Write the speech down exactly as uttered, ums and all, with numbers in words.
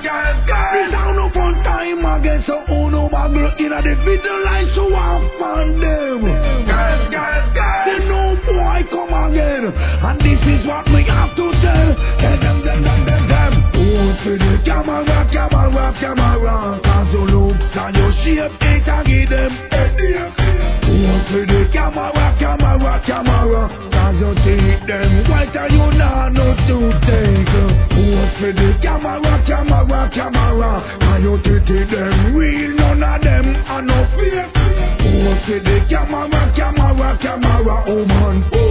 This sound no fun time again, so who no bagel in a the video line, so I find them. The no boy come again, and this is what we have to tell. Tell them, them, them, them, them. Who for the camera, camera, camera? Cause your looks and your shape ain't a give them. Who for the camera, camera, camera? Cause you take them white and you not know to take. Who for the camera, camera, camera? Cause you take them real, none of them are no fake. Who for the camera, camera, camera? Oh man, oh